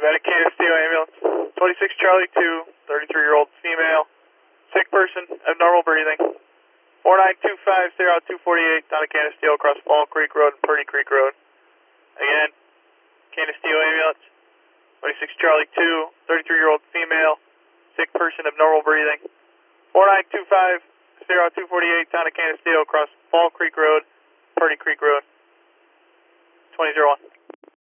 Nevada Canisteo ambulance. 26 Charlie 2, 33-year-old female. Sick person, abnormal breathing. 4925 0248 down to Canisteo across Fall Creek Road and Purdy Creek Road. Again, Canisteo ambulance. 26 Charlie 2, 33-year-old female. Sick person, abnormal breathing. 4925 0248 down to Canisteo across Fall Creek Road, Purdy Creek Road. 2001.